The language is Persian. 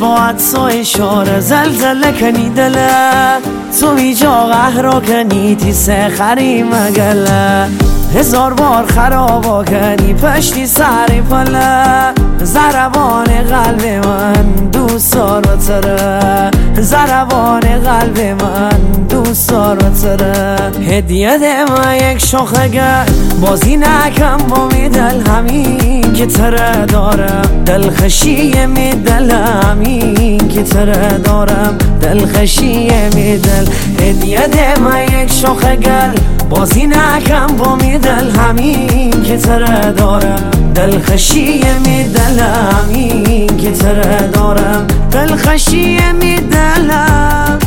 با عدس و اشاره زلزله کنی دله، تو ایجا قهرا کنی تی سخری مگله، هزار بار خرابا کنی پشتی سری پله، زربان قلب من دوست دارم تره، زربان قلب من دوست دارم تره. هدیه ده من یک شاخه گر بازی نکم با میدل همین که تره دارم، دلخشی میدل همین که تره دارم، دلخشی میدل. هدیه ده من یک شاخه گر بازی نکم با میدل همین که تره دارم، دلخشی میدل همین که تره دارم، دلخشی میدلم.